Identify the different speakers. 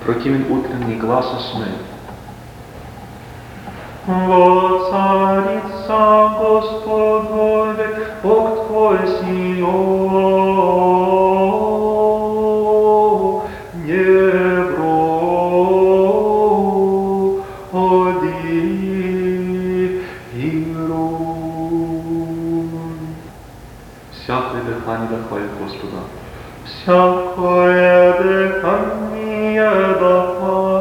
Speaker 1: противен утренний глаз сны.
Speaker 2: Воцарится Господь вовек, ок Твой Сион, не броди Ирун.
Speaker 1: Всякое дыхание да хвалит Господа.
Speaker 2: Всякое дыхание да